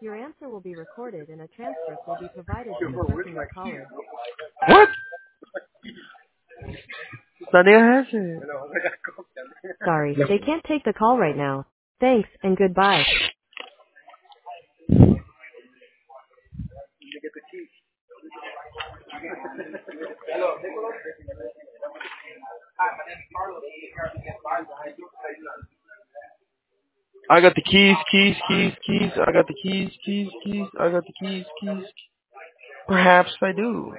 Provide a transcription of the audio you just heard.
Your answer will be recorded and a transcript will be provided to the person you're calling. What? Tania has it. Sorry, they can't take the call right now. Thanks and goodbye. I got the keys. I got the keys. I got the keys. Perhaps I do.